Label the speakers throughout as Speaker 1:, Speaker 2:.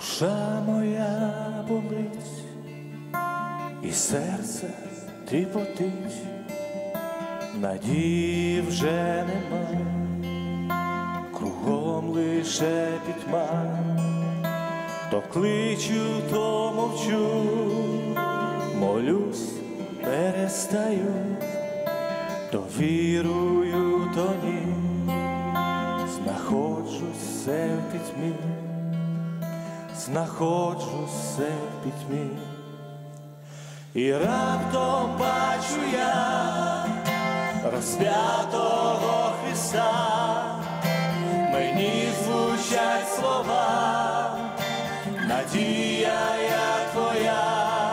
Speaker 1: Душа моя болить, і серце тріпотить, надії вже нема, кругом лише пітьма, то кличу, то мовчу, молюсь, перестаю, то вірую, то ні, знаходжусь все в пітьмі. Знаходжусь все в пітьмі, і раптом бачу я розп'ятого Христа, мені звучать слова, надія я твоя,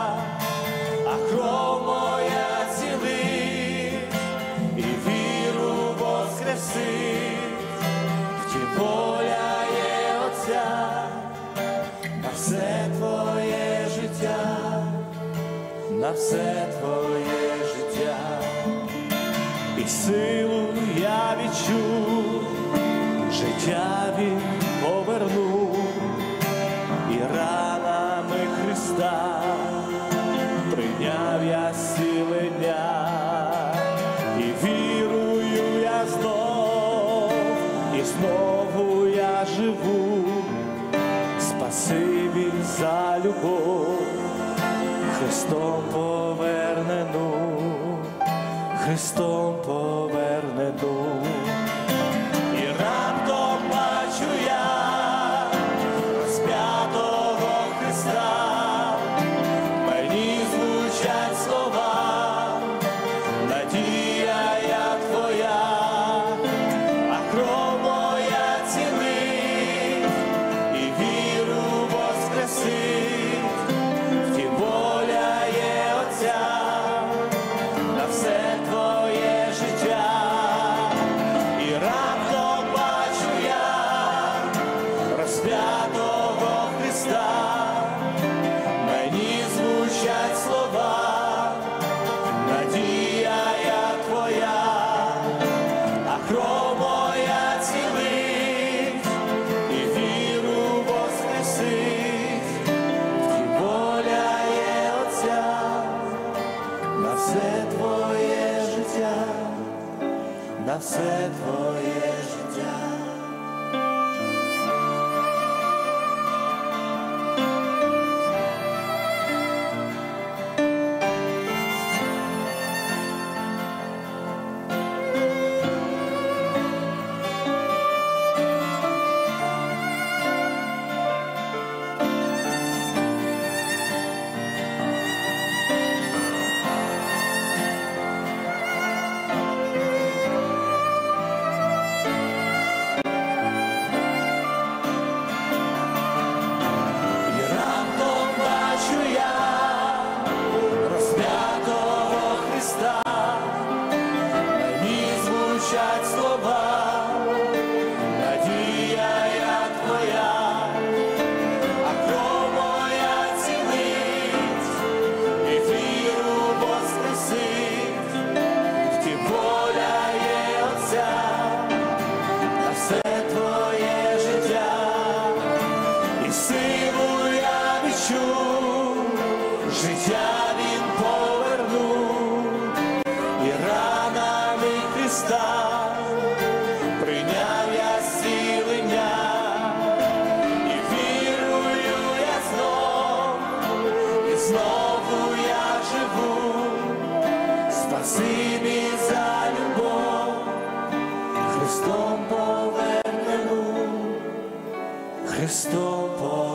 Speaker 1: а кров моя цілить, і віру воскресить, втім воля є Отця. Все твоє життя, на все твоє життя, і силу я відчув, життя він повернув, і ранами Христа прийняв я зцілення, і вірую я знов, і знову я живу. Спасибі за любов, Христом повернену, Христом повернену. І раптом бачу я розп'ятого Христа, мені звучать слова, надія я твоя, а кров моя цілить, і віру воскресить, втім воля є Отця, на все твоє життя. І раптом бачу я розп'ятого Христа, мені звучать слова, надія я твоя, а кров моя цілить, і віру воскресить, втім воля є Отця, на все твоє життя, на все твоє життя. Звучать слова, надія я твоя, а кров моя цілить, і віру воскресить, втім воля є Отця, на все твоє життя, і силу я відчув, життя він повернув, і ранами Христа прийняв я зцілення, і вірую я знов, і знову я живу. Спасибі за любов, Христом повернену, Христом повернену.